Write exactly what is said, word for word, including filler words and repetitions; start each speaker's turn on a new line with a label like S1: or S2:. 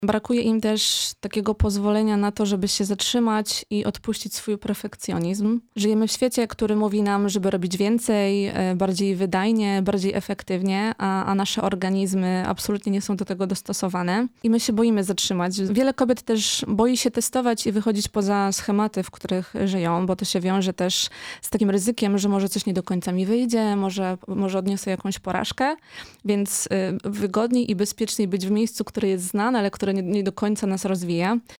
S1: Brakuje im też takiego pozwolenia na to, żeby się zatrzymać i odpuścić swój perfekcjonizm. Żyjemy w świecie, który mówi nam, żeby robić więcej, e, bardziej wydajnie, bardziej efektywnie, a, a nasze organizmy absolutnie nie są do tego dostosowane i my się boimy zatrzymać. Wiele kobiet też boi się testować i wychodzić poza schematy, w których żyją, bo to się wiąże też z takim ryzykiem, że może coś nie do końca mi wyjdzie, może, może odniosę jakąś porażkę, więc y, wygodniej i bezpieczniej być w miejscu, które jest znane, ale które nie, nie do końca nas rozwija.